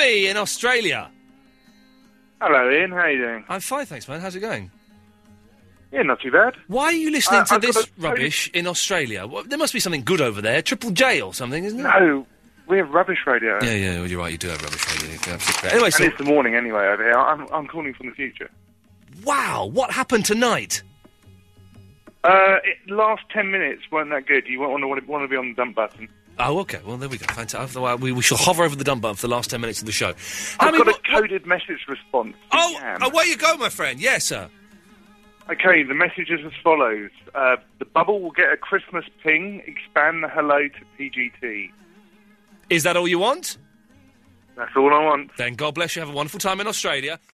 Tommy in Australia. Hello, Ian. How you doing? I'm fine, thanks, man. How's it going? Yeah, not too bad. Why are you listening to this rubbish in Australia? Well, there must be something good over there. Triple J or something, isn't it? No, we have rubbish radio. Yeah, well, you're right. You do have rubbish radio. Anyway, and it's the morning anyway over here. I'm calling from the future. Wow, what happened tonight? Last 10 minutes weren't that good. You won't want to be on the dump button. Oh, okay. Well, there we go. Fantastic. We shall hover over the dump button for the last 10 minutes of the show. I've got a coded message response. Where you go, my friend? Yes, sir. Okay, the message is as follows. The bubble will get a Christmas ping. Expand the hello to PGT. Is that all you want? That's all I want. Then God bless you. Have a wonderful time in Australia.